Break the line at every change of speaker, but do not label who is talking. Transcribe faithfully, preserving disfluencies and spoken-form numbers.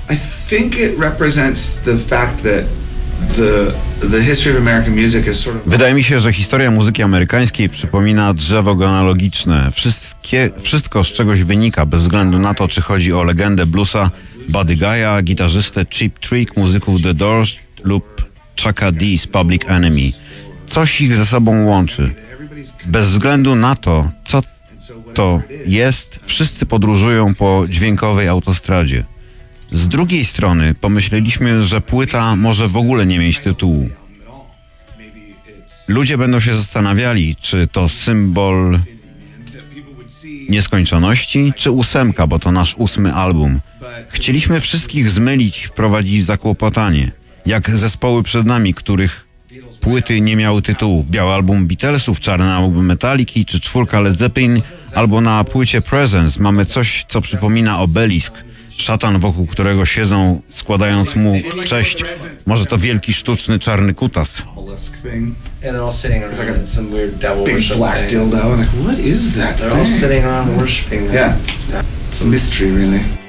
I think it represents the fact that the the history of American music is sort of...
Wydaje mi się, że historia muzyki amerykańskiej przypomina drzewo genealogiczne. Wszystkie, wszystko z czegoś wynika, bez względu na to, czy chodzi o legendę bluesa Buddy Guy'a, gitarzystę Cheap Trick, muzyków The Doors lub Chucka D z Public Enemy. Coś ich ze sobą łączy. Bez względu na to, co to jest, wszyscy podróżują po dźwiękowej autostradzie. Z drugiej strony pomyśleliśmy, że płyta może w ogóle nie mieć tytułu. Ludzie będą się zastanawiali, czy to symbol nieskończoności, czy ósemka, bo to nasz ósmy album. Chcieliśmy wszystkich zmylić i wprowadzić w zakłopotanie. Jak zespoły przed nami, których płyty nie miały tytułu. Biały album Beatlesów, czarny album Metaliki, czy czwórka Led Zeppelin, albo na płycie Presence mamy coś, co przypomina obelisk. Szatan, wokół którego siedzą, składając mu cześć. Może to wielki, sztuczny, czarny kutas.
And they're all sitting around in some weird devil
Big
worship
black
thing.
dildo. Like, what is that
They're
thing?
all sitting around worshiping that.
Yeah. It's a mystery, really.